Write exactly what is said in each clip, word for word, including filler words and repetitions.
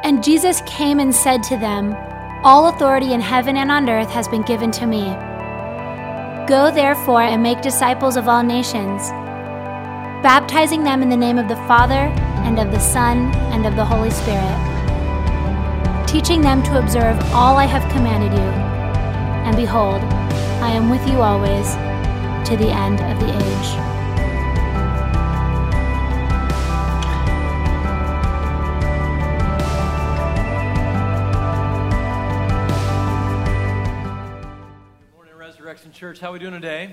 And Jesus came and said to them, "All authority in heaven and on earth has been given to me. Go therefore and make disciples of all nations, baptizing them in the name of the Father and of the Son and of the Holy Spirit, teaching them to observe all I have commanded you. And behold, I am with you always to the end of the age." Resurrection Church, how are we doing today?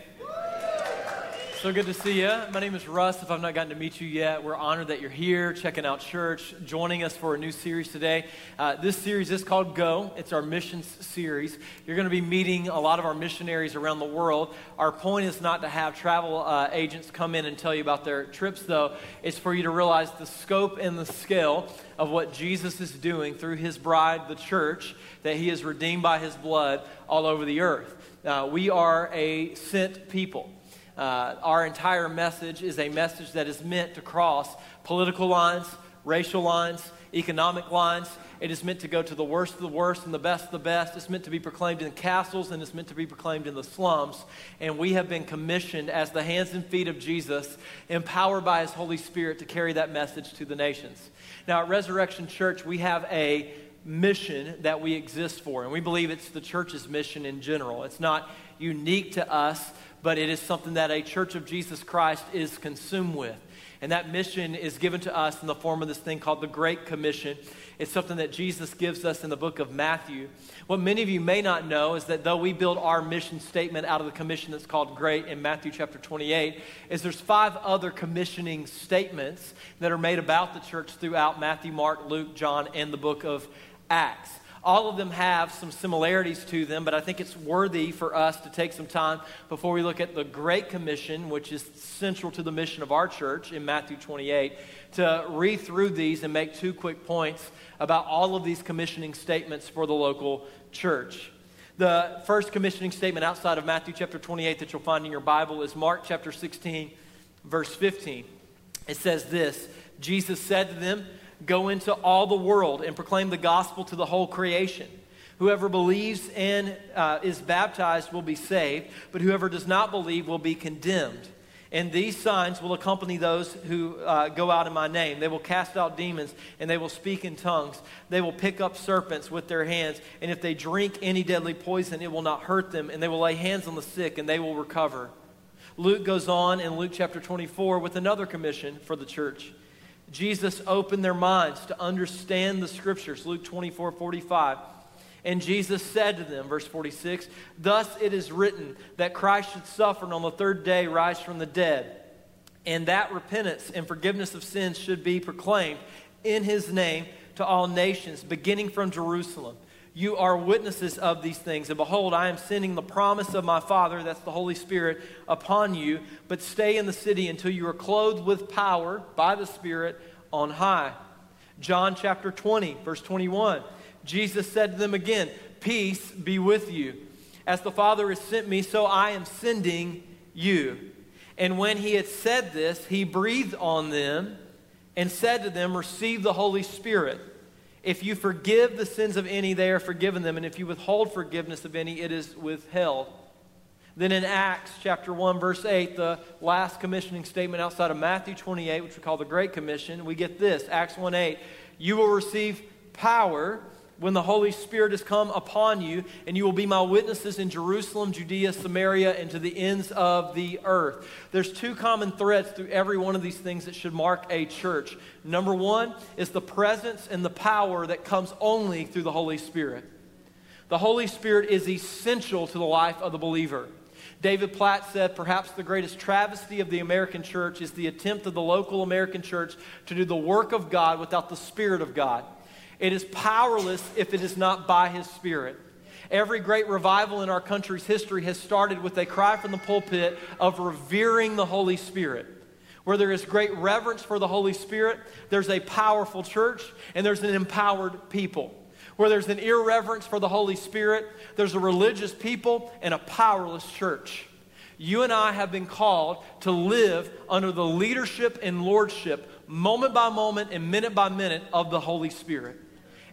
So good to see you. My name is Russ. If I've not gotten to meet you yet, we're honored that you're here, checking out church, joining us for a new series today. Uh, this series is called Go. It's our missions series. You're going to be meeting a lot of our missionaries around the world. Our point is not to have travel uh, agents come in and tell you about their trips, though. It's for you to realize the scope and the scale of what Jesus is doing through his bride, the church, that he has redeemed by his blood all over the earth. Uh, we are a sent people. Uh, our entire message is a message that is meant to cross political lines, racial lines, economic lines. It is meant to go to the worst of the worst and the best of the best. It's meant to be proclaimed in castles, and it's meant to be proclaimed in the slums. And we have been commissioned as the hands and feet of Jesus, empowered by his Holy Spirit to carry that message to the nations. Now, at Resurrection Church, we have a mission that we exist for, and we believe it's the church's mission in general. It's not unique to us, but it is something that a Church of Jesus Christ is consumed with. And that mission is given to us in the form of this thing called the Great Commission. It's something that Jesus gives us in the book of Matthew. What many of you may not know is that though we build our mission statement out of the commission that's called Great in Matthew chapter twenty-eight, is there's five other commissioning statements that are made about the church throughout Matthew, Mark, Luke, John, and the book of Acts. All of them have some similarities to them, but I think it's worthy for us to take some time before we look at the Great Commission, which is central to the mission of our church in Matthew twenty-eight, to read through these and make two quick points about all of these commissioning statements for the local church. The first commissioning statement outside of Matthew chapter twenty-eight that you'll find in your Bible is Mark chapter sixteen, verse fifteen. It says this, Jesus said to them, "Go into all the world and proclaim the gospel to the whole creation. Whoever believes and uh, is baptized will be saved, but whoever does not believe will be condemned. And these signs will accompany those who uh, go out in my name. They will cast out demons, and they will speak in tongues. They will pick up serpents with their hands, and if they drink any deadly poison, it will not hurt them, and they will lay hands on the sick, and they will recover." Luke goes on in Luke chapter twenty-four with another commission for the church. Jesus opened their minds to understand the scriptures, Luke twenty-four forty-five. And Jesus said to them, verse forty-six, "Thus it is written that Christ should suffer and on the third day rise from the dead, and that repentance and forgiveness of sins should be proclaimed in his name to all nations, beginning from Jerusalem. You are witnesses of these things. And behold, I am sending the promise of my Father," that's the Holy Spirit, "upon you. But stay in the city until you are clothed with power by the Spirit on high." John chapter twenty, verse twenty-one. Jesus said to them again, "Peace be with you. As the Father has sent me, so I am sending you." And when he had said this, he breathed on them and said to them, "Receive the Holy Spirit. If you forgive the sins of any, they are forgiven them. And if you withhold forgiveness of any, it is withheld." Then in Acts chapter one, verse eight, the last commissioning statement outside of Matthew twenty-eight, which we call the Great Commission, we get this, Acts one eight, "You will receive power when the Holy Spirit has come upon you, and you will be my witnesses in Jerusalem, Judea, Samaria, and to the ends of the earth." There's two common threads through every one of these things that should mark a church. Number one is the presence and the power that comes only through the Holy Spirit. The Holy Spirit is essential to the life of the believer. David Platt said, "Perhaps the greatest travesty of the American church is the attempt of the local American church to do the work of God without the Spirit of God. It is powerless if it is not by his Spirit." Every great revival in our country's history has started with a cry from the pulpit of revering the Holy Spirit. Where there is great reverence for the Holy Spirit, there's a powerful church and there's an empowered people. Where there's an irreverence for the Holy Spirit, there's a religious people and a powerless church. You and I have been called to live under the leadership and lordship, moment by moment and minute by minute, of the Holy Spirit.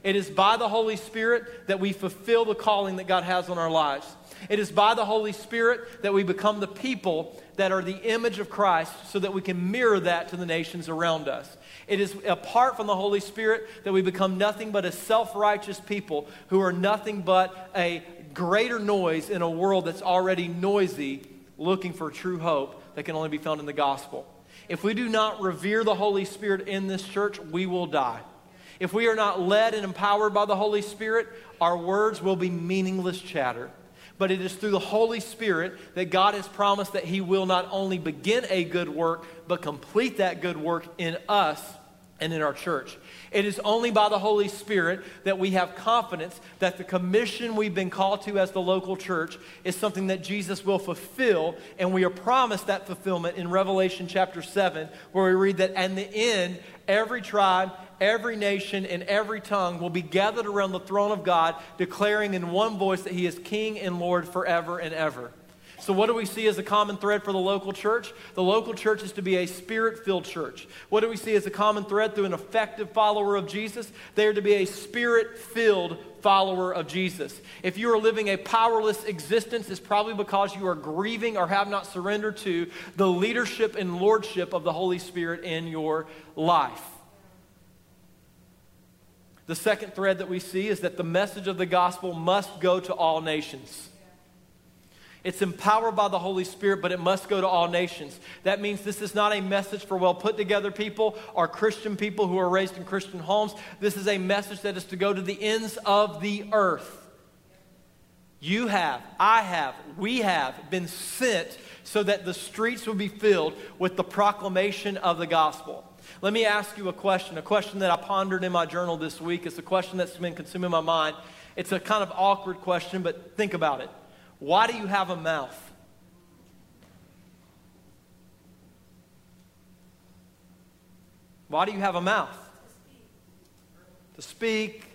It is by the Holy Spirit that we fulfill the calling that God has on our lives. It is by the Holy Spirit that we become the people that are the image of Christ so that we can mirror that to the nations around us. It is apart from the Holy Spirit that we become nothing but a self-righteous people who are nothing but a greater noise in a world that's already noisy, looking for true hope that can only be found in the gospel. If we do not revere the Holy Spirit in this church, we will die. If we are not led and empowered by the Holy Spirit, our words will be meaningless chatter. But it is through the Holy Spirit that God has promised that He will not only begin a good work, but complete that good work in us and in our church. It is only by the Holy Spirit that we have confidence that the commission we've been called to as the local church is something that Jesus will fulfill, and we are promised that fulfillment in Revelation chapter seven, where we read that in the end, every tribe, every nation, and every tongue will be gathered around the throne of God, declaring in one voice that He is King and Lord forever and ever. So what do we see as a common thread for the local church? The local church is to be a Spirit-filled church. What do we see as a common thread through an effective follower of Jesus? They are to be a Spirit-filled follower of Jesus. If you are living a powerless existence, it's probably because you are grieving or have not surrendered to the leadership and lordship of the Holy Spirit in your life. The second thread that we see is that the message of the gospel must go to all nations. It's empowered by the Holy Spirit, but it must go to all nations. That means this is not a message for well put together people or Christian people who are raised in Christian homes. This is a message that is to go to the ends of the earth. You have, I have, we have been sent so that the streets will be filled with the proclamation of the gospel. Let me ask you a question, a question that I pondered in my journal this week. It's a question that's been consuming my mind. It's a kind of awkward question, but think about it. Why do you have a mouth? Why do you have a mouth? To speak,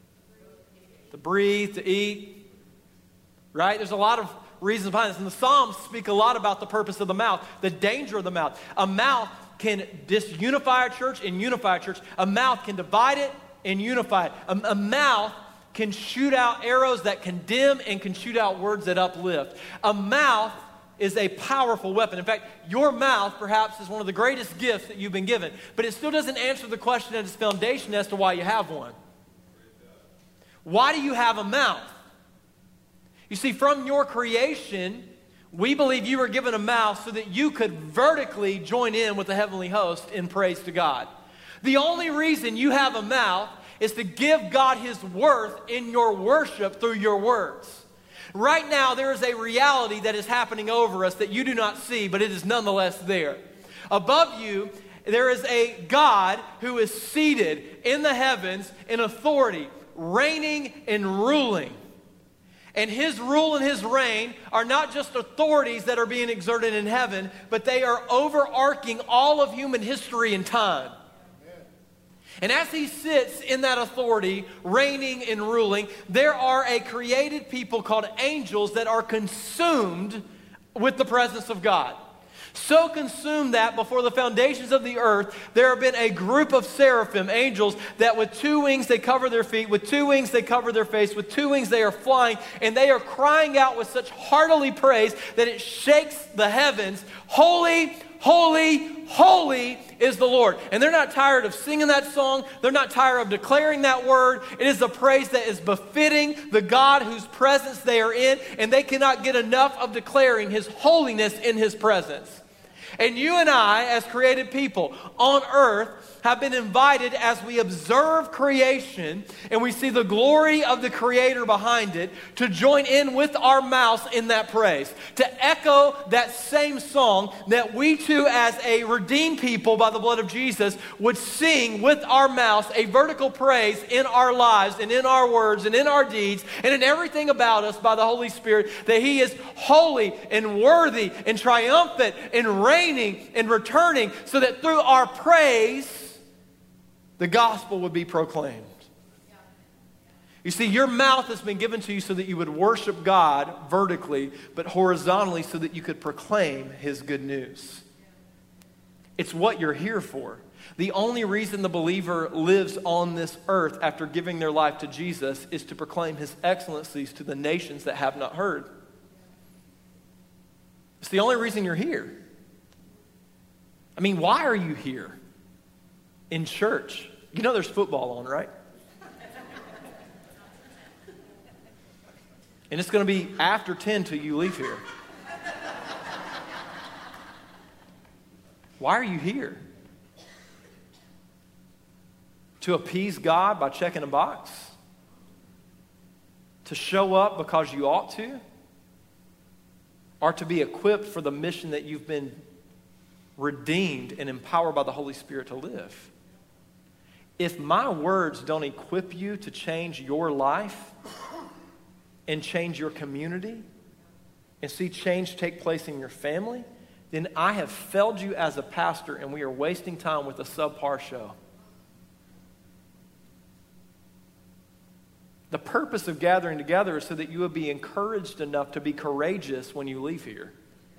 to breathe, to eat. Right? There's a lot of reasons behind this. And the Psalms speak a lot about the purpose of the mouth, the danger of the mouth. A mouth can disunify a church and unify a church. A mouth can divide it and unify it. A, a mouth can shoot out arrows that condemn and can shoot out words that uplift. A mouth is a powerful weapon. In fact, your mouth perhaps is one of the greatest gifts that you've been given, but it still doesn't answer the question at its foundation as to why you have one. Why do you have a mouth? You see, from your creation, we believe you were given a mouth so that you could vertically join in with the heavenly host in praise to God. The only reason you have a mouth is to give God His worth in your worship through your words. Right now, there is a reality that is happening over us that you do not see, but it is nonetheless there. Above you, there is a God who is seated in the heavens in authority, reigning and ruling. And His rule and His reign are not just authorities that are being exerted in heaven, but they are overarching all of human history and time. And as He sits in that authority, reigning and ruling, there are a created people called angels that are consumed with the presence of God. So consumed that before the foundations of the earth, there have been a group of seraphim, angels, that with two wings they cover their feet, with two wings they cover their face, with two wings they are flying, and they are crying out with such heartily praise that it shakes the heavens, holy, holy, holy is the Lord. And they're not tired of singing that song. They're not tired of declaring that word. It is a praise that is befitting the God whose presence they are in, and they cannot get enough of declaring His holiness in His presence. And you and I, as created people on earth, have been invited as we observe creation and we see the glory of the Creator behind it to join in with our mouths in that praise, to echo that same song that we too as a redeemed people by the blood of Jesus would sing with our mouths a vertical praise in our lives and in our words and in our deeds and in everything about us by the Holy Spirit, that He is holy and worthy and triumphant and reigning and returning, so that through our praise the gospel would be proclaimed. You see, your mouth has been given to you so that you would worship God vertically, but horizontally so that you could proclaim His good news. It's what you're here for. The only reason the believer lives on this earth after giving their life to Jesus is to proclaim his excellencies to the nations that have not heard. It's the only reason you're here. I mean, why are you here in church? You know there's football on, right? And it's going to be after ten till you leave here. Why are you here? To appease God by checking a box? To show up because you ought to? Or to be equipped for the mission that you've been redeemed and empowered by the Holy Spirit to live? If my words don't equip you to change your life and change your community and see change take place in your family, then I have failed you as a pastor and we are wasting time with a subpar show. The purpose of gathering together is so that you will be encouraged enough to be courageous when you leave here.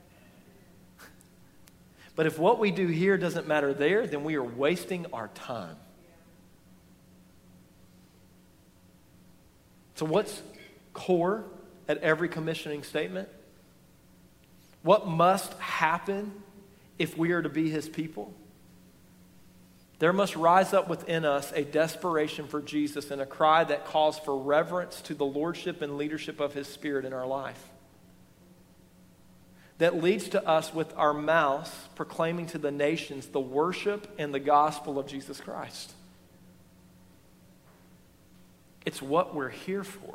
But if what we do here doesn't matter there, then we are wasting our time. So what's core at every commissioning statement? What must happen if we are to be his people? There must rise up within us a desperation for Jesus and a cry that calls for reverence to the lordship and leadership of his Spirit in our life. That leads to us with our mouths proclaiming to the nations the worship and the gospel of Jesus Christ. It's what we're here for.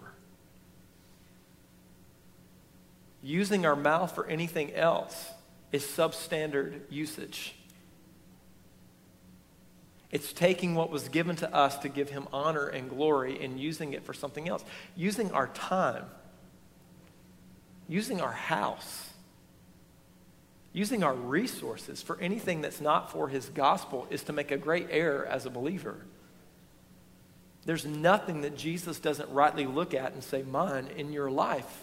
Using our mouth for anything else is substandard usage. It's taking what was given to us to give him honor and glory and using it for something else. Using our time. Using our house. Using our resources for anything that's not for his gospel is to make a great error as a believer. There's nothing that Jesus doesn't rightly look at and say, mine in your life.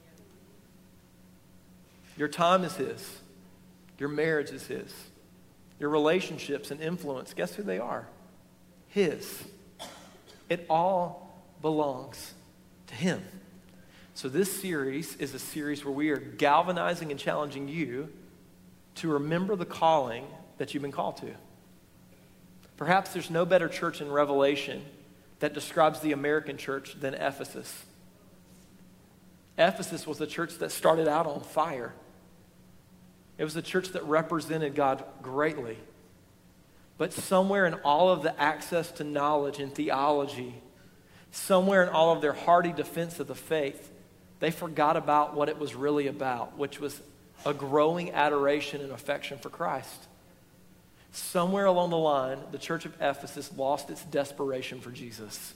Your time is his. Your marriage is his. Your relationships and influence, guess who they are? His. It all belongs to him. So this series is a series where we are galvanizing and challenging you to remember the calling that you've been called to. Perhaps there's no better church in Revelation that describes the American church than Ephesus. Ephesus was a church that started out on fire. It was a church that represented God greatly. But somewhere in all of the access to knowledge and theology, somewhere in all of their hearty defense of the faith, they forgot about what it was really about, which was a growing adoration and affection for Christ. Somewhere along the line, the church of Ephesus lost its desperation for Jesus.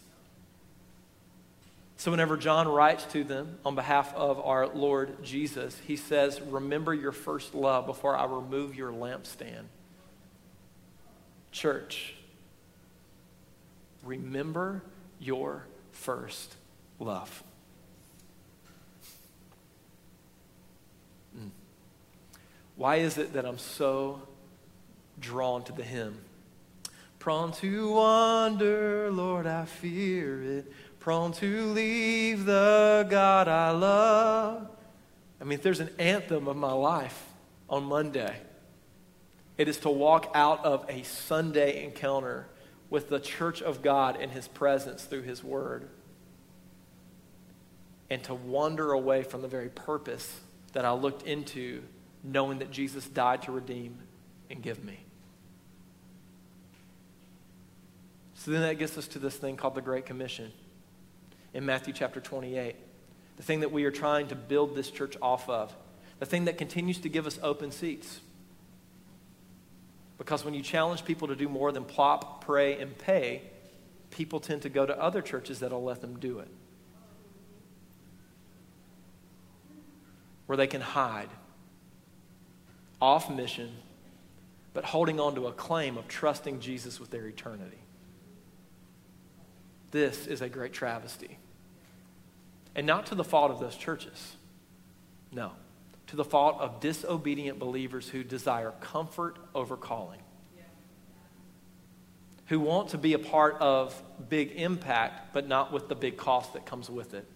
So whenever John writes to them on behalf of our Lord Jesus, he says, remember your first love before I remove your lampstand. Church, remember your first love. Mm. Why is it that I'm so drawn to the hymn? Prone to wander, Lord, I fear it. Prone to leave the God I love. I mean, if there's an anthem of my life on Monday, it is to walk out of a Sunday encounter with the church of God in his presence through his word and to wander away from the very purpose that I looked into, knowing that Jesus died to redeem and give me. So then that gets us to this thing called the Great Commission in Matthew chapter twenty-eight. The thing that we are trying to build this church off of. The thing that continues to give us open seats. Because when you challenge people to do more than plop, pray, and pay, people tend to go to other churches that'll let them do it. Where they can hide. Off mission, but holding on to a claim of trusting Jesus with their eternity. This is a great travesty. And not to the fault of those churches. No. To the fault of disobedient believers who desire comfort over calling. who want to be a part of big impact, but not with the big cost that comes with it.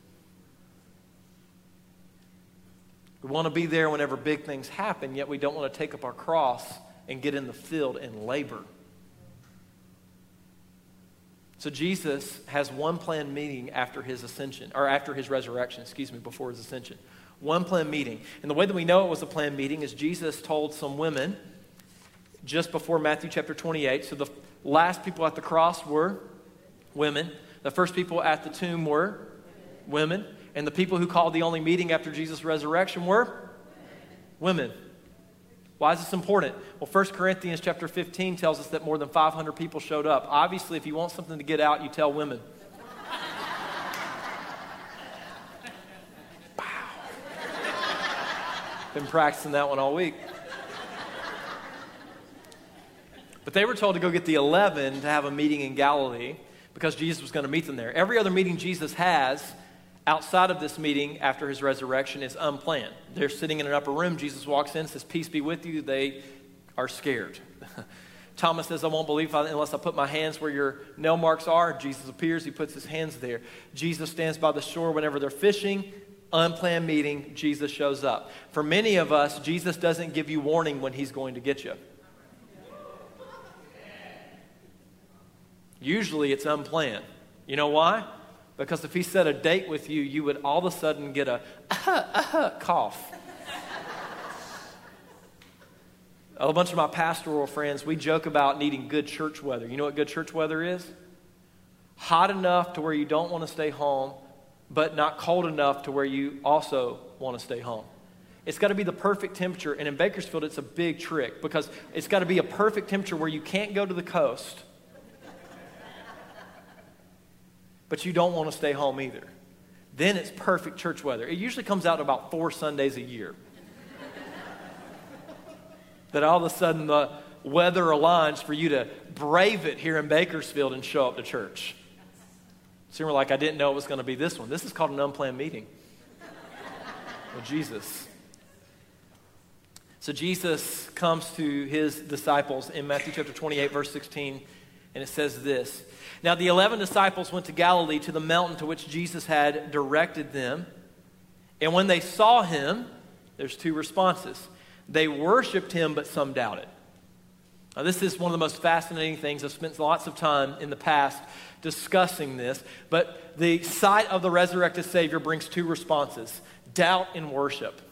We want to be there whenever big things happen, yet we don't want to take up our cross and get in the field and labor. So Jesus has one planned meeting after his ascension, or after his resurrection, excuse me, before his ascension. One planned meeting. And the way that we know it was a planned meeting is Jesus told some women just before Matthew chapter twenty-eight. So the last people at the cross were women. The first people at the tomb were women. And the people who called the only meeting after Jesus' resurrection were women. Why is this important? Well, First Corinthians chapter fifteen tells us that more than five hundred people showed up. Obviously, if you want something to get out, you tell women. Wow. Been practicing that one all week. But they were told to go get the eleven to have a meeting in Galilee because Jesus was going to meet them there. Every other meeting Jesus has outside of this meeting after his resurrection is unplanned. They're sitting in an upper room. Jesus walks in, says, "Peace be with you." They are scared. Thomas says, "I won't believe unless I put my hands where your nail marks are." Jesus appears. He puts his hands there. Jesus stands by the shore whenever they're fishing. Unplanned meeting. Jesus shows up. For many of us, Jesus doesn't give you warning when he's going to get you. Usually it's unplanned. You know why? Because if he set a date with you, you would all of a sudden get a uh-huh, uh-huh, cough. A bunch of my pastoral friends, we joke about needing good church weather. You know what good church weather is? Hot enough to where you don't want to stay home, but not cold enough to where you also want to stay home. It's got to be the perfect temperature. And in Bakersfield, it's a big trick because it's got to be a perfect temperature where you can't go to the coast, but you don't want to stay home either. Then it's perfect church weather. It usually comes out about four Sundays a year. That all of a sudden the weather aligns for you to brave it here in Bakersfield and show up to church. So you're like, I didn't know it was going to be this one. This is called an unplanned meeting with Jesus. So Jesus comes to his disciples in Matthew chapter twenty-eight, verse sixteen, and it says this. Now the eleven disciples went to Galilee to the mountain to which Jesus had directed them. And when they saw him, there's two responses. They worshiped him, but some doubted. Now this is one of the most fascinating things. I've spent lots of time in the past discussing this. But the sight of the resurrected Savior brings two responses: doubt and worship.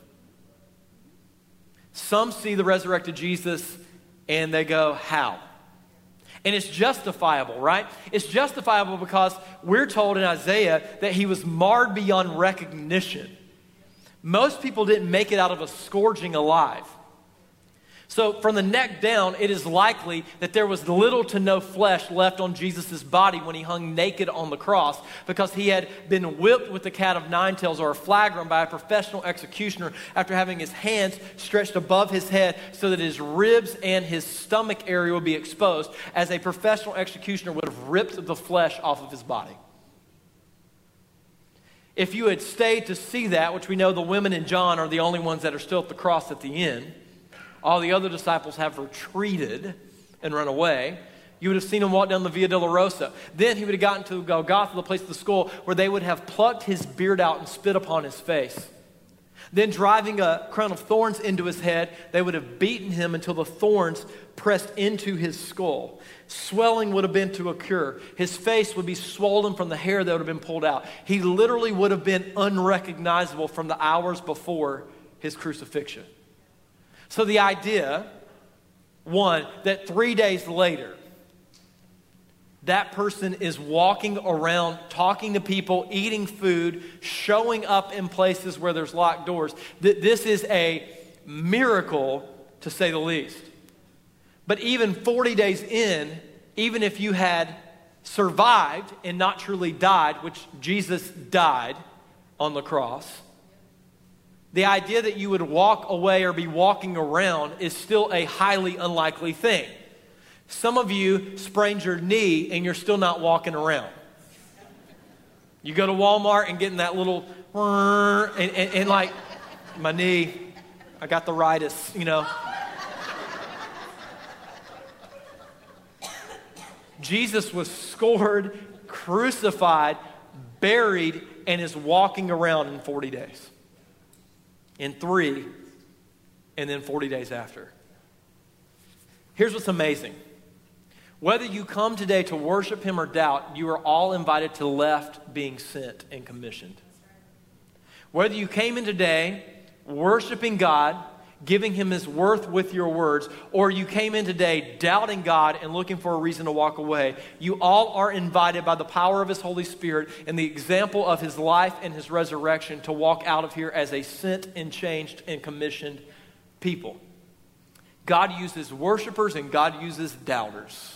Some see the resurrected Jesus and they go, how? And it's justifiable, right? It's justifiable because we're told in Isaiah that he was marred beyond recognition. Most people didn't make it out of a scourging alive. So from the neck down, it is likely that there was little to no flesh left on Jesus' body when he hung naked on the cross because he had been whipped with the cat of nine tails or a flagrum by a professional executioner after having his hands stretched above his head so that his ribs and his stomach area would be exposed, as a professional executioner would have ripped the flesh off of his body. If you had stayed to see that, which we know the women in John are the only ones that are still at the cross at the end, all the other disciples have retreated and run away, you would have seen him walk down the Via Dolorosa. Then he would have gotten to Golgotha, the place of the skull, where they would have plucked his beard out and spit upon his face. Then driving a crown of thorns into his head, they would have beaten him until the thorns pressed into his skull. Swelling would have been to occur. His face would be swollen from the hair that would have been pulled out. He literally would have been unrecognizable from the hours before his crucifixion. So the idea, one, that three days later, that person is walking around, talking to people, eating food, showing up in places where there's locked doors, that this is a miracle, to say the least. But even forty days in, even if you had survived and not truly died, which Jesus died on the cross, the idea that you would walk away or be walking around is still a highly unlikely thing. Some of you sprained your knee and you're still not walking around. You go to Walmart and get in that little, and, and, and like, my knee, I got the ritis, you know. Jesus was scored, crucified, buried, and is walking around in forty days. In three, and then forty days after. Here's what's amazing. Whether you come today to worship him or doubt, you are all invited to left being sent and commissioned. Whether you came in today worshiping God, giving him his worth with your words, or you came in today doubting God and looking for a reason to walk away, you all are invited by the power of his Holy Spirit and the example of his life and his resurrection to walk out of here as a sent and changed and commissioned people. God uses worshipers and God uses doubters.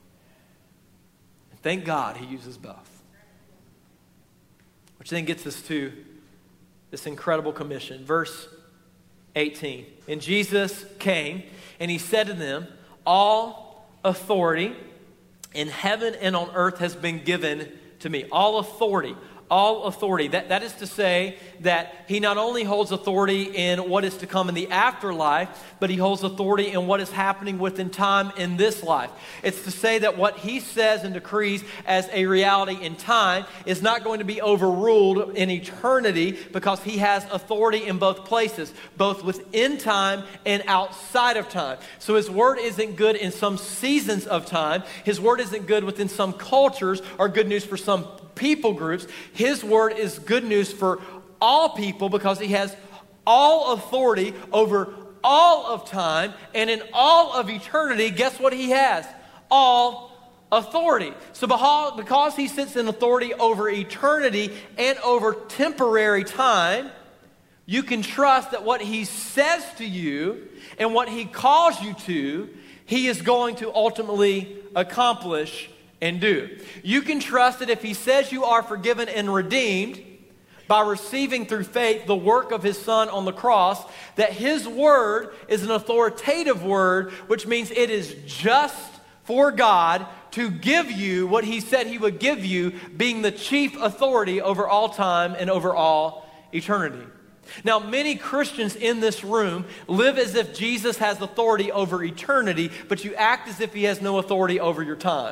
And thank God he uses both. Which then gets us to this incredible commission. Verse eighteen. And Jesus came and he said to them, all authority in heaven and on earth has been given to me. All authority. All authority. That, that is to say that he not only holds authority in what is to come in the afterlife, but he holds authority in what is happening within time in this life. It's to say that what he says and decrees as a reality in time is not going to be overruled in eternity because he has authority in both places, both within time and outside of time. So his word isn't good in some seasons of time. His word isn't good within some cultures or good news for some people groups. His word is good news for all people because he has all authority over all of time, and in all of eternity, guess what he has? All authority. So because he sits in authority over eternity and over temporary time, you can trust that what he says to you and what he calls you to, he is going to ultimately accomplish and do. You can trust that if he says you are forgiven and redeemed by receiving through faith the work of his son on the cross, that his word is an authoritative word, which means it is just for God to give you what he said he would give you, being the chief authority over all time and over all eternity. Now, many Christians in this room live as if Jesus has authority over eternity, but you act as if he has no authority over your time.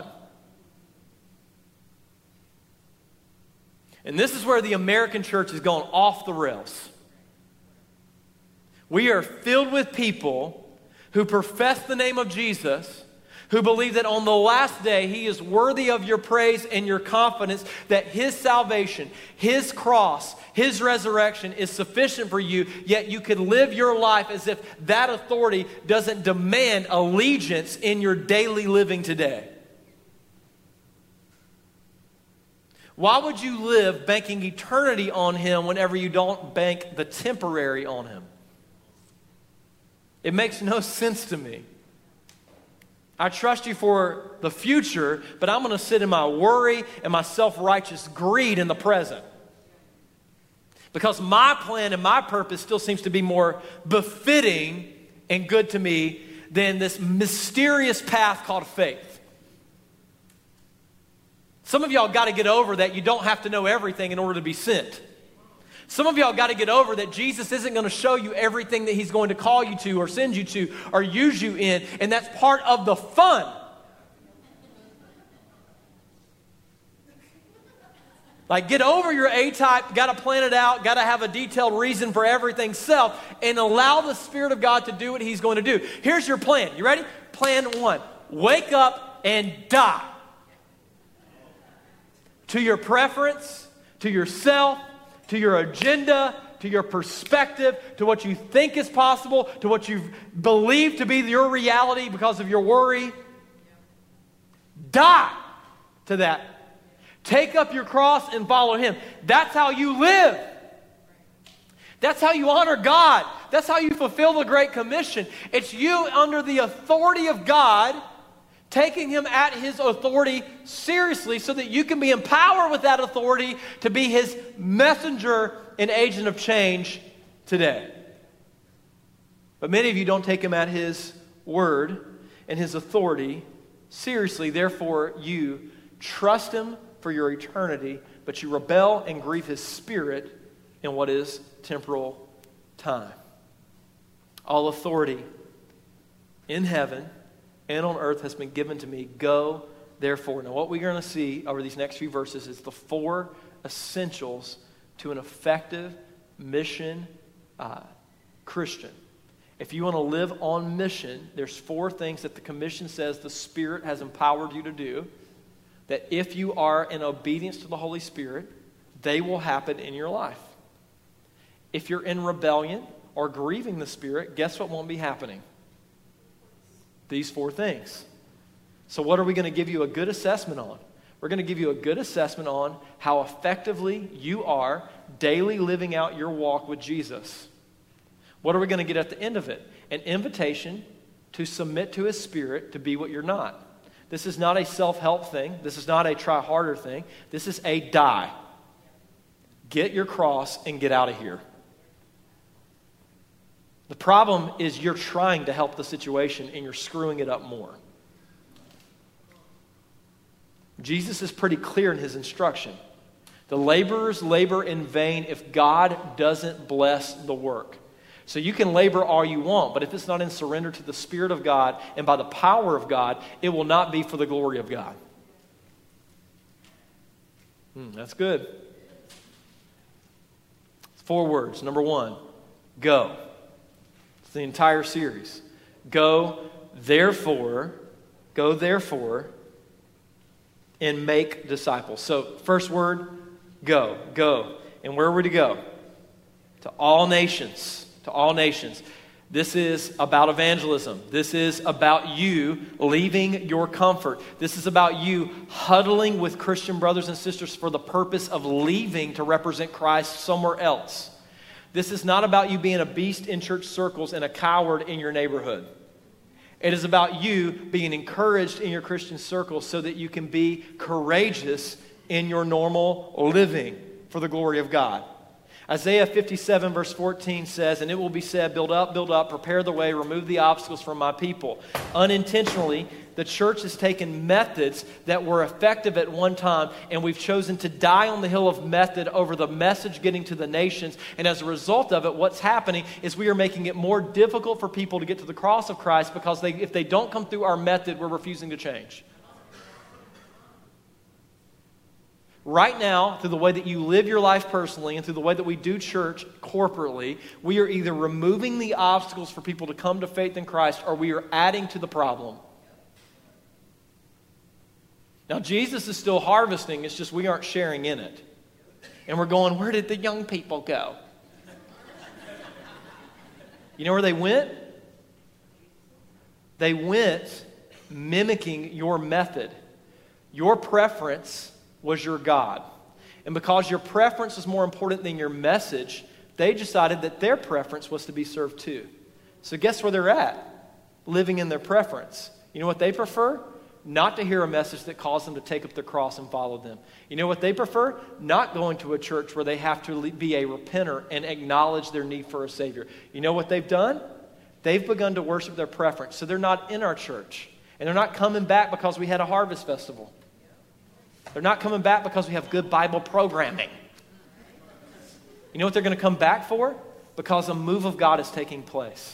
And this is where the American church has gone off the rails. We are filled with people who profess the name of Jesus, who believe that on the last day he is worthy of your praise and your confidence, that his salvation, his cross, his resurrection is sufficient for you, yet you can live your life as if that authority doesn't demand allegiance in your daily living today. Why would you live banking eternity on him whenever you don't bank the temporary on him? It makes no sense to me. I trust you for the future, but I'm going to sit in my worry and my self-righteous greed in the present. Because my plan and my purpose still seems to be more befitting and good to me than this mysterious path called faith. Some of y'all got to get over that you don't have to know everything in order to be sent. Some of y'all got to get over that Jesus isn't going to show you everything that he's going to call you to or send you to or use you in, and that's part of the fun. Like, get over your A-type, got to plan it out, got to have a detailed reason for everything self, and allow the Spirit of God to do what he's going to do. Here's your plan. You ready? Plan one. Wake up and die. To your preference, to yourself, to your agenda, to your perspective, to what you think is possible, to what you believe to be your reality because of your worry. Die to that. Take up your cross and follow him. That's how you live. That's how you honor God. That's how you fulfill the Great Commission. It's you under the authority of God, taking him at his authority seriously so that you can be empowered with that authority to be his messenger and agent of change today. But many of you don't take him at his word and his authority seriously. Therefore, you trust him for your eternity, but you rebel and grieve his spirit in what is temporal time. All authority in heaven and on earth has been given to me. Go, therefore. Now, what we're going to see over these next few verses is the four essentials to an effective mission uh, Christian. If you want to live on mission, there's four things that the commission says the Spirit has empowered you to do, that if you are in obedience to the Holy Spirit, they will happen in your life. If you're in rebellion or grieving the Spirit, guess what won't be happening? These four things. So what are we going to give you a good assessment on? We're going to give you a good assessment on how effectively you are daily living out your walk with Jesus. What are we going to get at the end of it? An invitation to submit to His Spirit to be what you're not. This is not a self-help thing. This is not a try harder thing. This is a die. Get your cross and get out of here. The problem is you're trying to help the situation and you're screwing it up more. Jesus is pretty clear in His instruction. The laborers labor in vain if God doesn't bless the work. So you can labor all you want, but if it's not in surrender to the Spirit of God and by the power of God, it will not be for the glory of God. Hmm, that's good. Four words. Number one, go. It's the entire series. Go, therefore, go, therefore, and make disciples. So, first word, go, go. And where are we to go? To all nations. To all nations. This is about evangelism. This is about you leaving your comfort. This is about you huddling with Christian brothers and sisters for the purpose of leaving to represent Christ somewhere else. This is not about you being a beast in church circles and a coward in your neighborhood. It is about you being encouraged in your Christian circles so that you can be courageous in your normal living for the glory of God. Isaiah fifty-seven verse fourteen says, "And it will be said, build up, build up, prepare the way, remove the obstacles from my people." Unintentionally, the church has taken methods that were effective at one time, and we've chosen to die on the hill of method over the message getting to the nations. And as a result of it, what's happening is we are making it more difficult for people to get to the cross of Christ because they, if they don't come through our method, we're refusing to change. Right now, through the way that you live your life personally and through the way that we do church corporately, we are either removing the obstacles for people to come to faith in Christ or we are adding to the problem. Now, Jesus is still harvesting, it's just we aren't sharing in it. And we're going, where did the young people go? You know where they went? They went mimicking your method. Your preference was your God. And because your preference was more important than your message, they decided that their preference was to be served too. So guess where they're at? Living in their preference. You know what they prefer? Not to hear a message that calls them to take up their cross and follow them. You know what they prefer? Not going to a church where they have to be a repenter and acknowledge their need for a Savior. You know what they've done? They've begun to worship their preference. So they're not in our church. And they're not coming back because we had a harvest festival. They're not coming back because we have good Bible programming. You know what they're going to come back for? Because a move of God is taking place.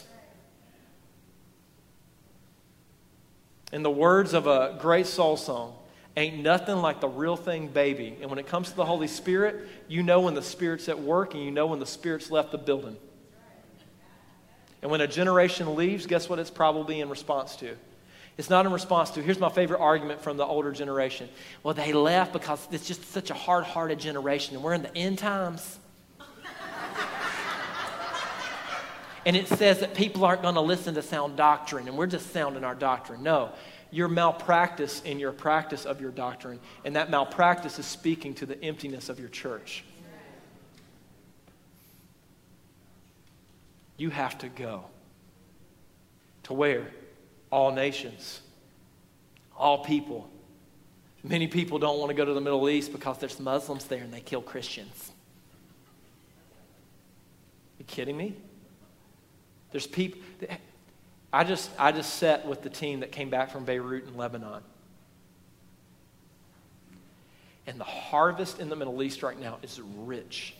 In the words of a great soul song, ain't nothing like the real thing, baby. And when it comes to the Holy Spirit, you know when the Spirit's at work and you know when the Spirit's left the building. And when a generation leaves, guess what it's probably in response to? It's not in response to, here's my favorite argument from the older generation. Well, they left because it's just such a hard-hearted generation, and we're in the end times. And it says that people aren't going to listen to sound doctrine, and we're just sounding our doctrine. No, you're malpractice in your practice of your doctrine, and that malpractice is speaking to the emptiness of your church. You have to go. To where? All nations, all people. Many people don't want to go to the Middle East because there's Muslims there and they kill Christians. Are you kidding me? There's people. I just I just sat with the team that came back from Beirut in Lebanon. And the harvest in the Middle East right now is rich.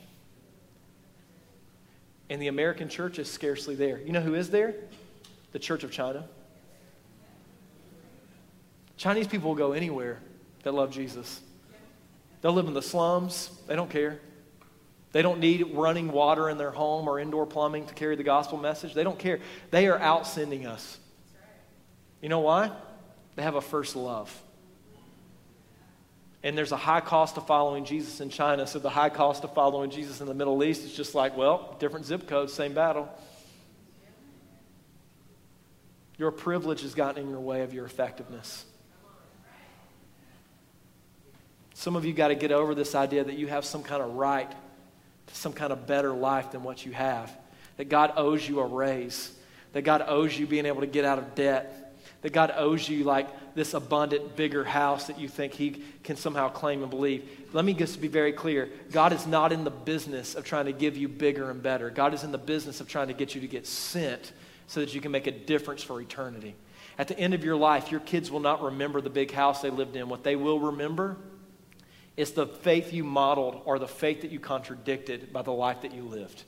And the American church is scarcely there. You know who is there? The Church of China. Chinese people will go anywhere that love Jesus. They'll live in the slums. They don't care. They don't need running water in their home or indoor plumbing to carry the gospel message. They don't care. They are out sending us. You know why? They have a first love. And there's a high cost of following Jesus in China, so the high cost of following Jesus in the Middle East is just like, well, different zip codes, same battle. Your privilege has gotten in your way of your effectiveness. Some of you got to get over this idea that you have some kind of right to some kind of better life than what you have. That God owes you a raise. That God owes you being able to get out of debt. That God owes you like this abundant, bigger house that you think he can somehow claim and believe. Let me just be very clear. God is not in the business of trying to give you bigger and better. God is in the business of trying to get you to get sent so that you can make a difference for eternity. At the end of your life, your kids will not remember the big house they lived in. What they will remember is the faith you modeled or the faith that you contradicted by the life that you lived.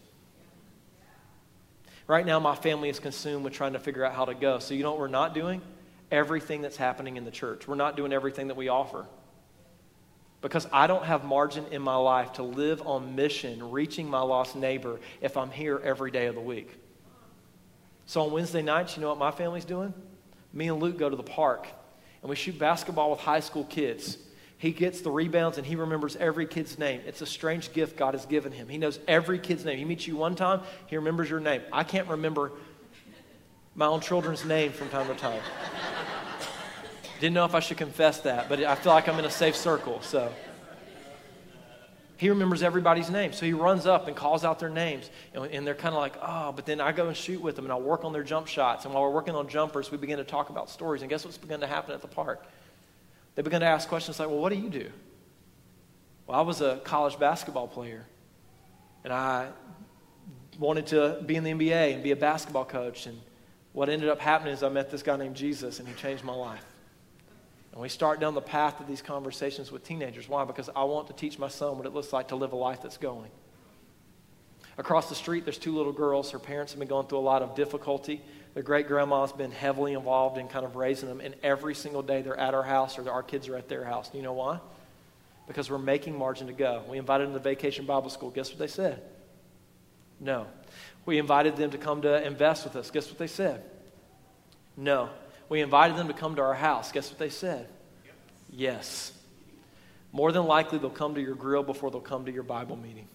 Right now, my family is consumed with trying to figure out how to go. So you know what we're not doing? Everything that's happening in the church. We're not doing everything that we offer. Because I don't have margin in my life to live on mission, reaching my lost neighbor, if I'm here every day of the week. So on Wednesday nights, you know what my family's doing? Me and Luke go to the park, and we shoot basketball with high school kids. He gets the rebounds, and he remembers every kid's name. It's a strange gift God has given him. He knows every kid's name. He meets you one time, he remembers your name. I can't remember my own children's name from time to time. Didn't know if I should confess that, but I feel like I'm in a safe circle, so. He remembers everybody's name, so he runs up and calls out their names, and, and they're kind of like, oh, but then I go and shoot with them, and I work on their jump shots, and while we're working on jumpers, we begin to talk about stories, and guess what's begun to happen at the park? They begin to ask questions like, well, what do you do? Well, I was a college basketball player, and I wanted to be in the N B A and be a basketball coach, and what ended up happening is I met this guy named Jesus, and he changed my life. And we start down the path of these conversations with teenagers. Why? Because I want to teach my son what it looks like to live a life that's going. Across the street, there's two little girls. Her parents have been going through a lot of difficulty. Their great-grandma's been heavily involved in kind of raising them. And every single day they're at our house or our kids are at their house. Do you know why? Because we're making margin to go. We invited them to Vacation Bible School. Guess what they said? No. We invited them to come to invest with us. Guess what they said? No. We invited them to come to our house. Guess what they said? Yes. More than likely, they'll come to your grill before they'll come to your Bible meeting.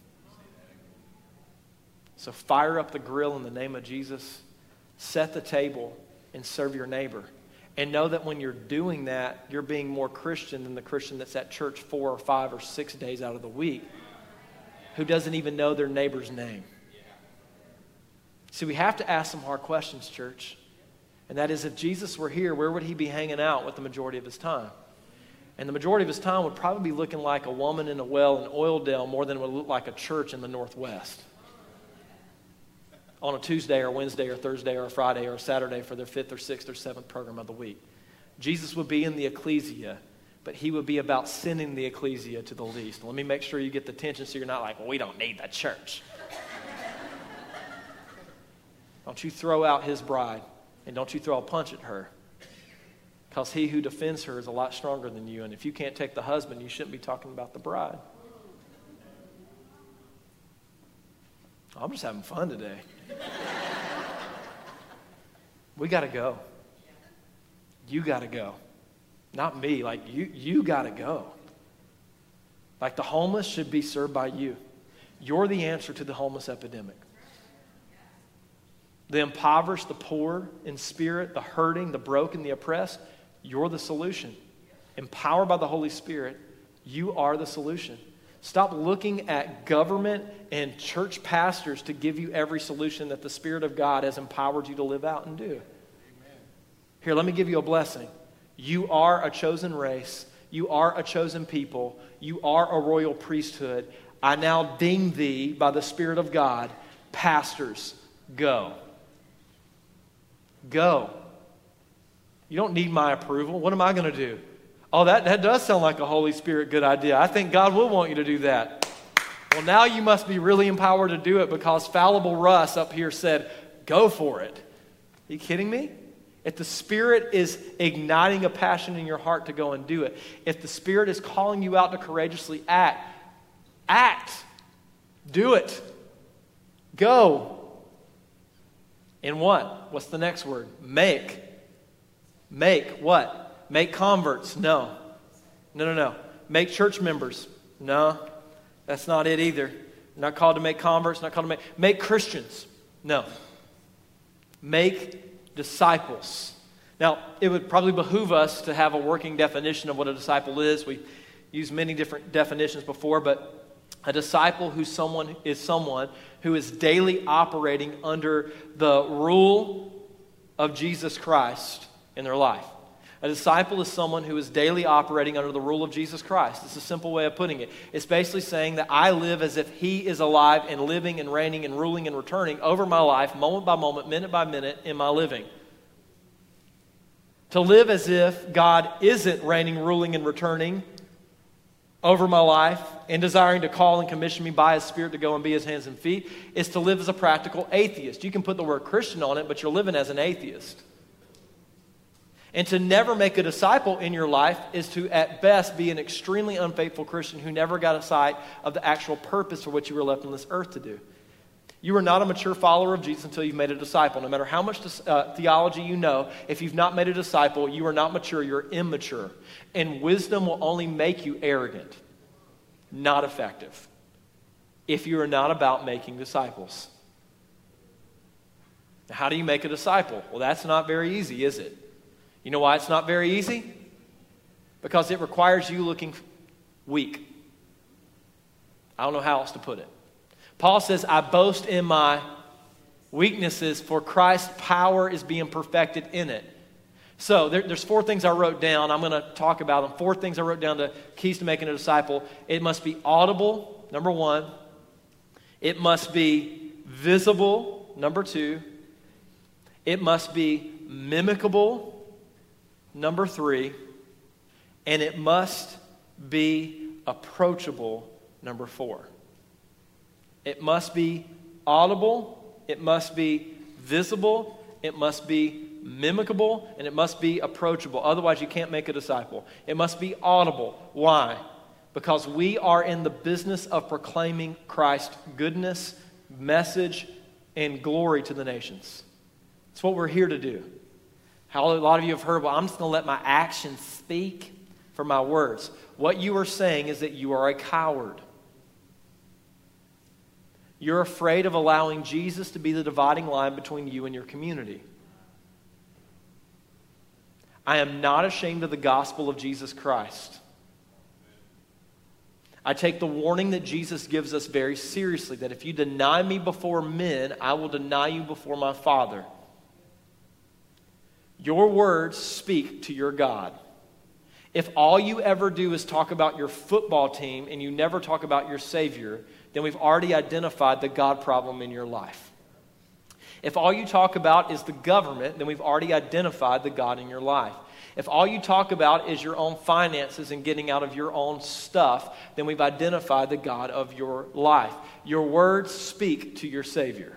So fire up the grill in the name of Jesus. Set the table and serve your neighbor. And know that when you're doing that, you're being more Christian than the Christian that's at church four or five or six days out of the week who doesn't even know their neighbor's name. See, we have to ask some hard questions, church. And that is, if Jesus were here, where would he be hanging out with the majority of his time? And the majority of his time would probably be looking like a woman in a well in Oildale more than it would look like a church in the Northwest. On a Tuesday or Wednesday or Thursday or a Friday or a Saturday for their fifth or sixth or seventh program of the week. Jesus would be in the ecclesia, but he would be about sending the ecclesia to the least. Let me make sure you get the tension so you're not like, well, we don't need the church. Don't you throw out his bride. And don't you throw a punch at her. Because he who defends her is a lot stronger than you. And if you can't take the husband, you shouldn't be talking about the bride. I'm just having fun today. We got to go. You got to go. Not me. Like, you, you got to go. Like, the homeless should be served by you. You're the answer to the homeless epidemic. The impoverished, the poor in spirit, the hurting, the broken, the oppressed, you're the solution. Empowered by the Holy Spirit, you are the solution. Stop looking at government and church pastors to give you every solution that the Spirit of God has empowered you to live out and do. Amen. Here, let me give you a blessing. You are a chosen race. You are a chosen people. You are a royal priesthood. I now ding thee by the Spirit of God, pastors, go. Go. You don't need my approval. What am I going to do? Oh, that, that does sound like a Holy Spirit good idea. I think God will want you to do that. Well, now you must be really empowered to do it because Fallible Russ up here said, go for it. Are you kidding me? if the Spirit is igniting a passion in your heart to go and do it, if the Spirit is calling you out to courageously act, act. Do it. Go. And what? What's the next word? Make. Make what? Make converts. No. No, no, no. Make church members. No. That's not it either. You're not called to make converts, not called to make make Christians. No. Make disciples. Now, it would probably behoove us to have a working definition of what a disciple is. We've used many different definitions before, but a disciple who someone is someone who is daily operating under the rule of Jesus Christ in their life. A disciple is someone who is daily operating under the rule of Jesus Christ. It's a simple way of putting it. It's basically saying that I live as if He is alive and living and reigning and ruling and returning over my life, moment by moment, minute by minute, in my living. To live as if God isn't reigning, ruling, and returning over my life and desiring to call and commission me by His Spirit to go and be His hands and feet is to live as a practical atheist. You can put the word Christian on it, but you're living as an atheist. And to never make a disciple in your life is to, at best, be an extremely unfaithful Christian who never got a sight of the actual purpose for which you were left on this earth to do. You are not a mature follower of Jesus until you've made a disciple. No matter how much uh, theology you know, if you've not made a disciple, you are not mature, you're immature. And wisdom will only make you arrogant, not effective, if you are not about making disciples. Now, how do you make a disciple? Well, that's not very easy, is it? You know why it's not very easy? Because it requires you looking weak. I don't know how else to put it. Paul says, I boast in my weaknesses, for Christ's power is being perfected in it. So there, there's four things I wrote down. I'm going to talk about them. Four things I wrote down to keys to making a disciple. It must be audible, number one. It must be visible, number two. It must be mimicable, number three. And it must be approachable, number four. It must be audible, it must be visible, it must be mimicable, and it must be approachable. Otherwise, you can't make a disciple. It must be audible. Why? Because we are in the business of proclaiming Christ's goodness, message, and glory to the nations. It's what we're here to do. How a lot of you have heard, well, I'm just going to let my actions speak for my words. What you are saying is that you are a coward. You're afraid of allowing Jesus to be the dividing line between you and your community. I am not ashamed of the gospel of Jesus Christ. I take the warning that Jesus gives us very seriously, that if you deny me before men, I will deny you before my Father. Your words speak to your God. If all you ever do is talk about your football team and you never talk about your Savior, then we've already identified the God problem in your life. If all you talk about is the government, then we've already identified the God in your life. If all you talk about is your own finances and getting out of your own stuff, then we've identified the God of your life. Your words speak to your Savior.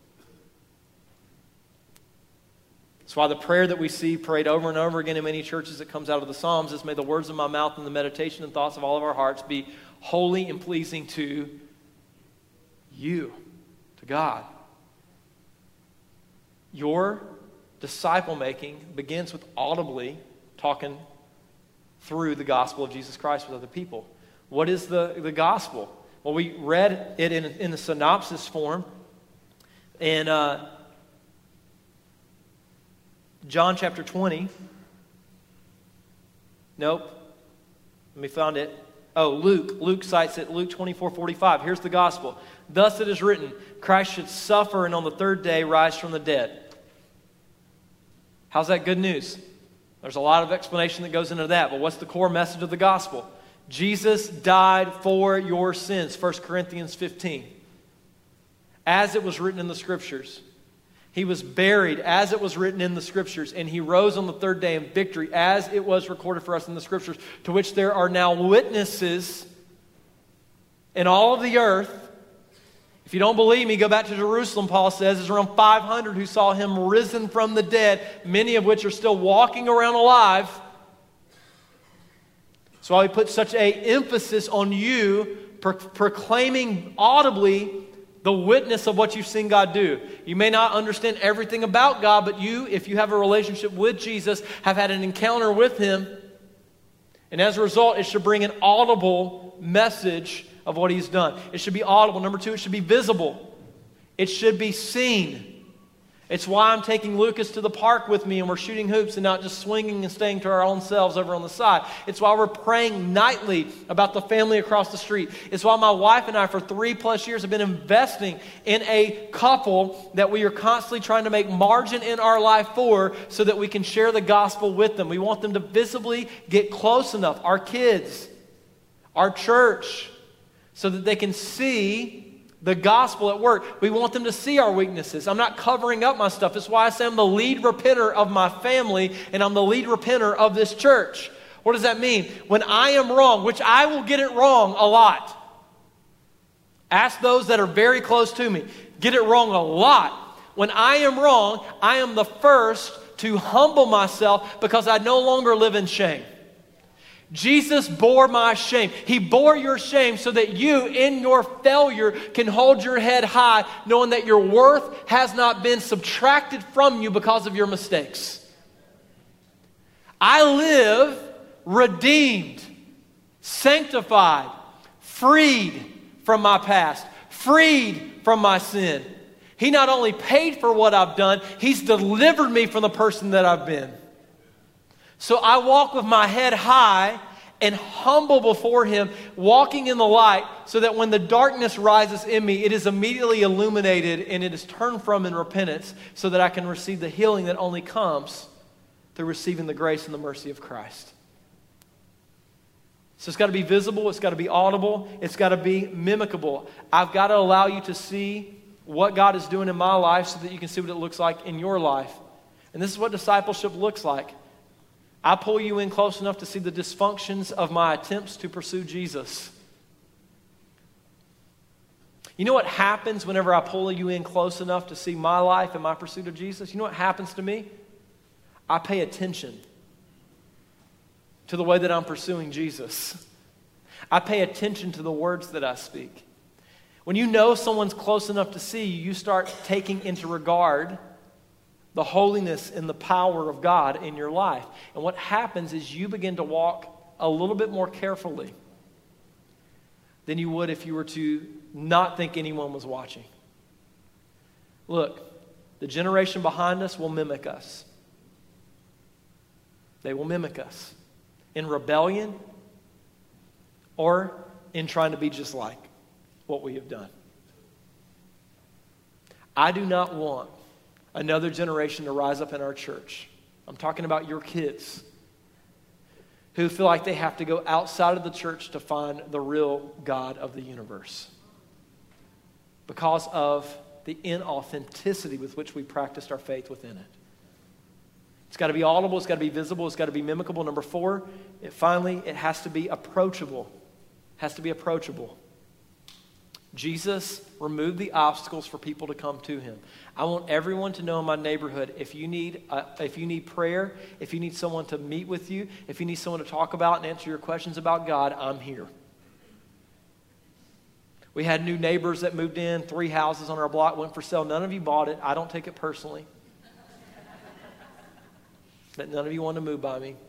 That's why the prayer that we see prayed over and over again in many churches that comes out of the Psalms is, may the words of my mouth and the meditation and thoughts of all of our hearts be holy and pleasing to you, to God. Your disciple making begins with audibly talking through the gospel of Jesus Christ with other people. What is the, the gospel? Well, we read it in, in the synopsis form in uh, John chapter twenty. Nope. Let me find it. Oh, Luke. Luke cites it, Luke twenty-four forty-five. Here's the gospel. Thus it is written, Christ should suffer and on the third day rise from the dead. How's that good news? There's a lot of explanation that goes into that, but what's the core message of the gospel? Jesus died for your sins, First Corinthians fifteen. As it was written in the Scriptures. He was buried as it was written in the Scriptures, and He rose on the third day in victory as it was recorded for us in the Scriptures, to which there are now witnesses in all of the earth, If you don't believe me, go back to Jerusalem, Paul says. There's around five hundred who saw him risen from the dead, many of which are still walking around alive. That's why we put such an emphasis on you pro- proclaiming audibly the witness of what you've seen God do. You may not understand everything about God, but you, if you have a relationship with Jesus, have had an encounter with Him. And as a result, it should bring an audible message of what He's done. It should be audible. Number two, it should be visible. It should be seen. It's why I'm taking Lucas to the park with me and we're shooting hoops and not just swinging and staying to our own selves over on the side. It's why we're praying nightly about the family across the street. It's why my wife and I for three plus years have been investing in a couple that we are constantly trying to make margin in our life for so that we can share the gospel with them. We want them to visibly get close enough, our kids, our church, so that they can see the gospel at work. We want them to see our weaknesses. I'm not covering up my stuff. That's why I say I'm the lead repenter of my family and I'm the lead repenter of this church. What does that mean? When I am wrong, which I will get it wrong a lot. Ask those that are very close to me. Get it wrong a lot. When I am wrong, I am the first to humble myself because I no longer live in shame. Jesus bore my shame. He bore your shame so that you, in your failure, can hold your head high, knowing that your worth has not been subtracted from you because of your mistakes. I live redeemed, sanctified, freed from my past, freed from my sin. He not only paid for what I've done, He's delivered me from the person that I've been. So I walk with my head high and humble before Him, walking in the light so that when the darkness rises in me, it is immediately illuminated and it is turned from in repentance so that I can receive the healing that only comes through receiving the grace and the mercy of Christ. So it's got to be visible, it's got to be audible, it's got to be mimicable. I've got to allow you to see what God is doing in my life so that you can see what it looks like in your life. And this is what discipleship looks like. I pull you in close enough to see the dysfunctions of my attempts to pursue Jesus. You know what happens whenever I pull you in close enough to see my life and my pursuit of Jesus? You know what happens to me? I pay attention to the way that I'm pursuing Jesus. I pay attention to the words that I speak. When you know someone's close enough to see you, you start taking into regard the holiness and the power of God in your life. And what happens is you begin to walk a little bit more carefully than you would if you were to not think anyone was watching. Look, the generation behind us will mimic us. They will mimic us in rebellion or in trying to be just like what we have done. I do not want another generation to rise up in our church. I'm talking about your kids who feel like they have to go outside of the church to find the real God of the universe because of the inauthenticity with which we practiced our faith within it. It's got to be audible, it's got to be visible, it's got to be mimicable. Number four, it finally, it has to be approachable. It has to be approachable. Jesus removed the obstacles for people to come to Him. I want everyone to know in my neighborhood, if you need uh, if you need prayer, if you need someone to meet with you, if you need someone to talk about and answer your questions about God, I'm here. We had new neighbors that moved in, three houses on our block went for sale. None of you bought it. I don't take it personally. That none of you want to move by me.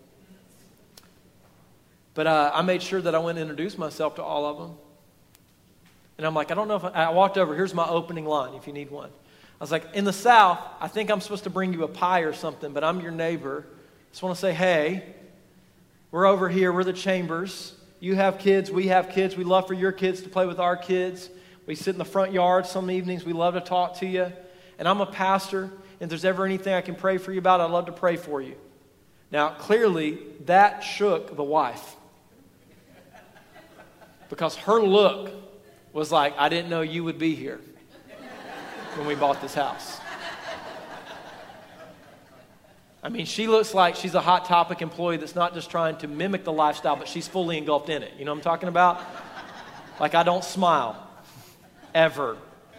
But uh, I made sure that I went and introduced myself to all of them. And I'm like, I don't know if I, I walked over. Here's my opening line if you need one. I was like, in the South, I think I'm supposed to bring you a pie or something, but I'm your neighbor. Just want to say, hey, we're over here. We're the Chambers. You have kids. We have kids. We love for your kids to play with our kids. We sit in the front yard some evenings. We love to talk to you. And I'm a pastor. If there's ever anything I can pray for you about, I'd love to pray for you. Now, clearly, that shook the wife. Because her look was like, I didn't know you would be here when we bought this house. I mean, she looks like she's a Hot Topic employee that's not just trying to mimic the lifestyle, but she's fully engulfed in it. You know what I'm talking about? Like, I don't smile. Ever.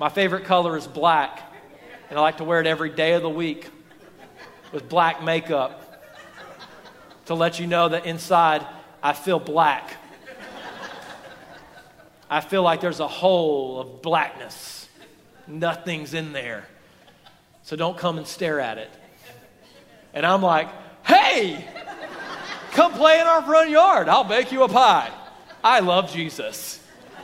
My favorite color is black, and I like to wear it every day of the week with black makeup to let you know that inside I feel black. I feel like there's a hole of blackness. Nothing's in there. So don't come and stare at it. And I'm like, hey, come play in our front yard. I'll bake you a pie. I love Jesus.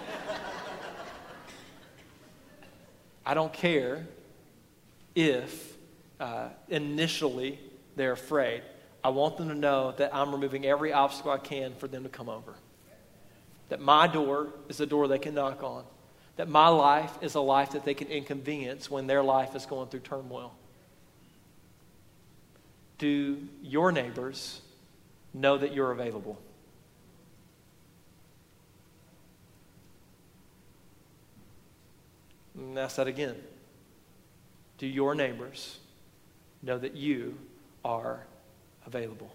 I don't care if uh, initially they're afraid. I want them to know that I'm removing every obstacle I can for them to come over. That my door is a door they can knock on. That my life is a life that they can inconvenience when their life is going through turmoil. Do your neighbors know that you're available? And ask that again. Do your neighbors know that you are available?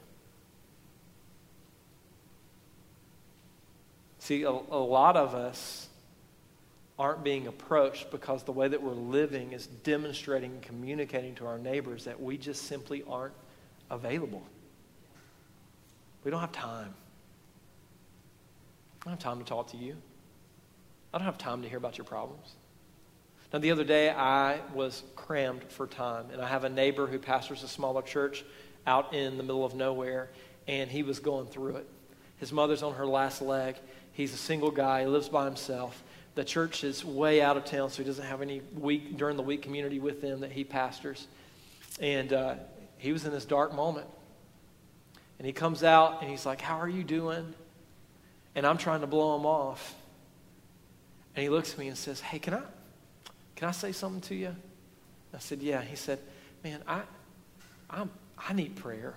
See, a, a lot of us aren't being approached because the way that we're living is demonstrating and communicating to our neighbors that we just simply aren't available. We don't have time. I don't have time to talk to you. I don't have time to hear about your problems. Now, the other day, I was crammed for time, and I have a neighbor who pastors a smaller church out in the middle of nowhere, and he was going through it. His mother's on her last leg. He's a single guy. He lives by himself. The church is way out of town, so he doesn't have any week during the week community with them that he pastors. And uh, he was in this dark moment. And he comes out, and he's like, how are you doing? And I'm trying to blow him off. And he looks at me and says, hey, can I... Can I say something to you? I said, yeah. He said, man, I I'm, I need prayer.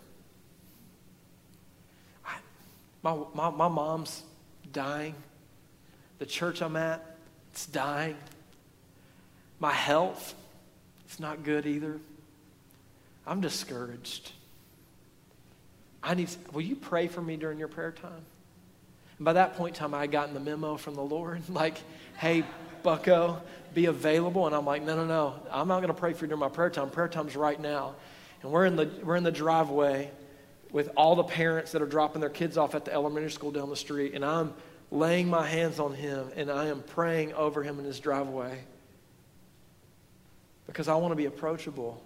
I, my, my, my mom's dying. The church I'm at, it's dying. My health, it's not good either. I'm discouraged. I need, will you pray for me during your prayer time? And by that point in time, I had gotten the memo from the Lord, like, hey, bucko, be available. And I'm like, no, no, no. I'm not going to pray for you during my prayer time. Prayer time's right now. And we're in the we're in the driveway with all the parents that are dropping their kids off at the elementary school down the street. And I'm laying my hands on him, and I am praying over him in his driveway because I want to be approachable.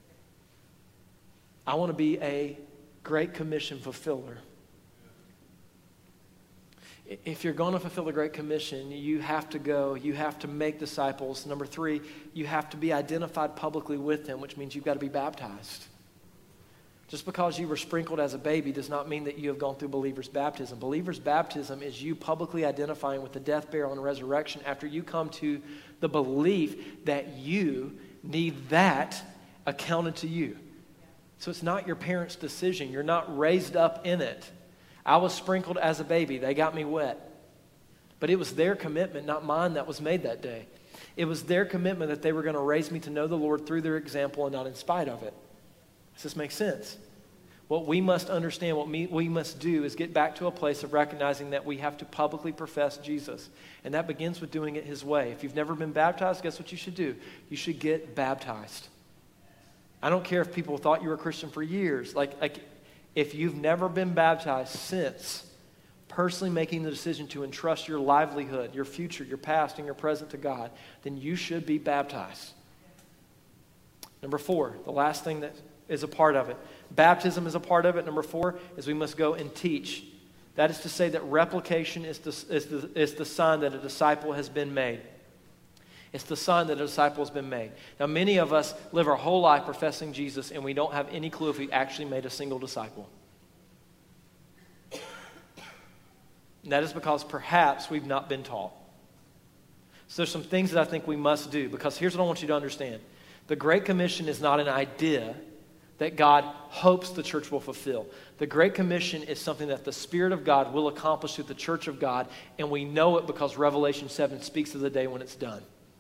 I want to be a Great Commission fulfiller. If you're going to fulfill the Great Commission, you have to go, you have to make disciples. Number three, you have to be identified publicly with them, which means you've got to be baptized. Just because you were sprinkled as a baby does not mean that you have gone through believer's baptism. Believer's baptism is you publicly identifying with the death, burial, and resurrection after you come to the belief that you need that accounted to you. So it's not your parents' decision. You're not raised up in it. I was sprinkled as a baby. They got me wet. But it was their commitment, not mine, that was made that day. It was their commitment that they were going to raise me to know the Lord through their example and not in spite of it. Does this make sense? What we must understand, what we, we must do is get back to a place of recognizing that we have to publicly profess Jesus. And that begins with doing it His way. If you've never been baptized, guess what you should do? You should get baptized. I don't care if people thought you were a Christian for years. Like, like if you've never been baptized since personally making the decision to entrust your livelihood, your future, your past, and your present to God, then you should be baptized. Number four, the last thing that is a part of it. Baptism is a part of it. Number four is we must go and teach. That is to say that replication is the, is the, is the sign that a disciple has been made. It's the sign that a disciple has been made. Now, many of us live our whole life professing Jesus, and we don't have any clue if we actually made a single disciple. And that is because perhaps we've not been taught. So there's some things that I think we must do, because here's what I want you to understand. The Great Commission is not an idea that God hopes the church will fulfill. The Great Commission is something that the Spirit of God will accomplish through the church of God, and we know it because Revelation seven speaks of the day when it's done.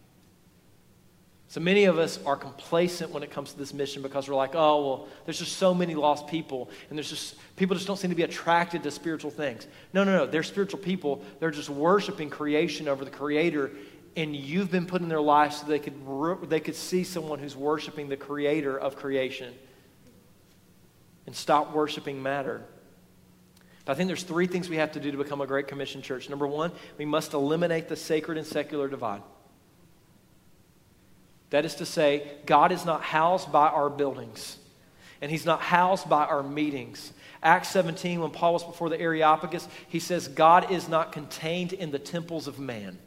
So many of us are complacent when it comes to this mission because we're like, oh, well, there's just so many lost people, and there's just, people just don't seem to be attracted to spiritual things. No, no, no, they're spiritual people. They're just worshiping creation over the Creator and you've been put in their life so they could, they could see someone who's worshiping the creator of creation and stop worshiping matter. But I think there's three things we have to do to become a Great Commission church. Number one, we must eliminate the sacred and secular divide. That is to say, God is not housed by our buildings, and he's not housed by our meetings. Acts seventeen, when Paul was before the Areopagus, he says, God is not contained in the temples of man.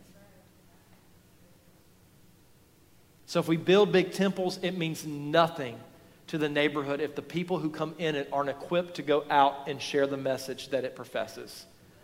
So if we build big temples, it means nothing to the neighborhood if the people who come in it aren't equipped to go out and share the message that it professes.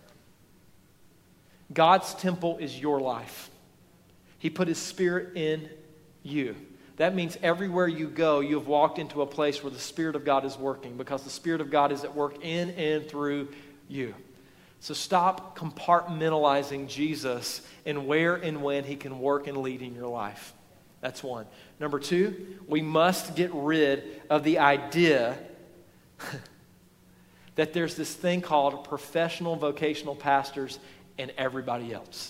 God's temple is your life. He put his Spirit in you. That means everywhere you go, you have walked into a place where the Spirit of God is working, because the Spirit of God is at work in and through you. So stop compartmentalizing Jesus and where and when he can work and lead in your life. That's one. Number two, we must get rid of the idea that there's this thing called professional vocational pastors and everybody else.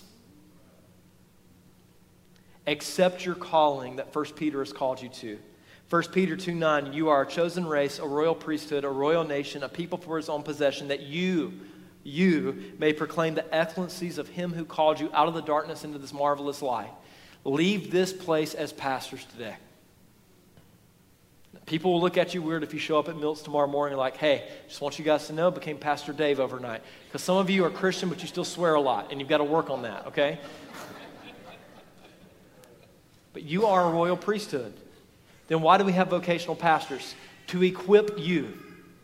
Accept your calling that First Peter has called you to. First Peter two nine, you are a chosen race, a royal priesthood, a royal nation, a people for his own possession, that you, you may proclaim the excellencies of him who called you out of the darkness into this marvelous light. Leave this place as pastors today. People will look at you weird if you show up at Milt's tomorrow morning and like, hey, just want you guys to know, became Pastor Dave overnight. Because some of you are Christian, but you still swear a lot, and you've got to work on that, okay? But you are a royal priesthood. Then why do we have vocational pastors? To equip you.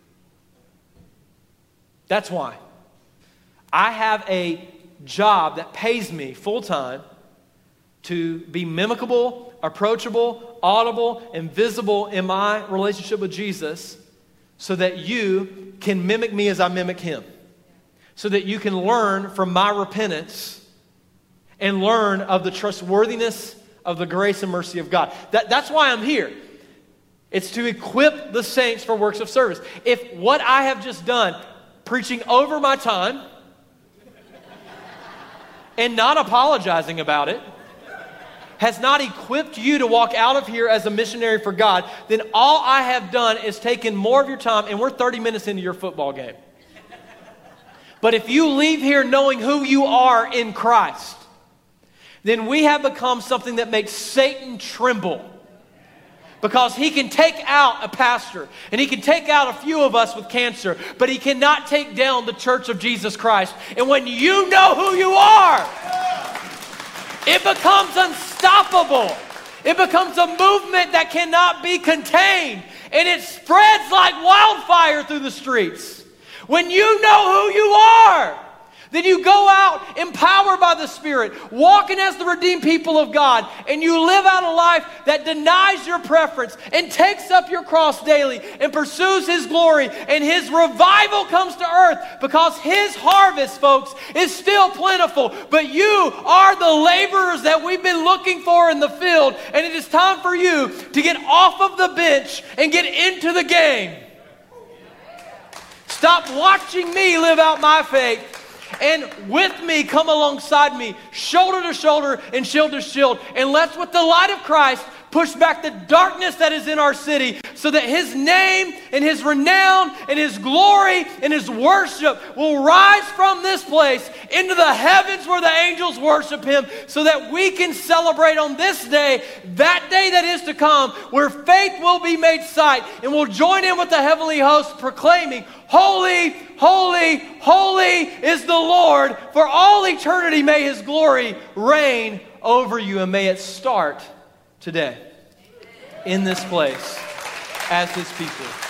That's why. I have a job that pays me full-time to be mimicable, approachable, audible, and visible in my relationship with Jesus, so that you can mimic me as I mimic him. So that you can learn from my repentance and learn of the trustworthiness of the grace and mercy of God. That, that's why I'm here. It's to equip the saints for works of service. If what I have just done, preaching over my time and not apologizing about it, has not equipped you to walk out of here as a missionary for God, then all I have done is taken more of your time, and we're thirty minutes into your football game. But if you leave here knowing who you are in Christ, then we have become something that makes Satan tremble. Because he can take out a pastor, and he can take out a few of us with cancer, but he cannot take down the church of Jesus Christ. And when you know who you are, it becomes unstoppable. It becomes a movement that cannot be contained, and it spreads like wildfire through the streets. When you know who you are, then you go out empowered by the Spirit, walking as the redeemed people of God, and you live out a life that denies your preference and takes up your cross daily and pursues his glory, and his revival comes to earth, because his harvest, folks, is still plentiful. But you are the laborers that we've been looking for in the field, and it is time for you to get off of the bench and get into the game. Stop watching me live out my faith, and with me, come alongside me, shoulder to shoulder and shield to shield. And let's, with the light of Christ, push back the darkness that is in our city, so that his name and his renown and his glory and his worship will rise from this place into the heavens where the angels worship him, so that we can celebrate on this day, that day that is to come, where faith will be made sight, and we'll join in with the heavenly host proclaiming, holy, holy, holy is the Lord. For all eternity may his glory reign over you, and may it start today in this place as his people.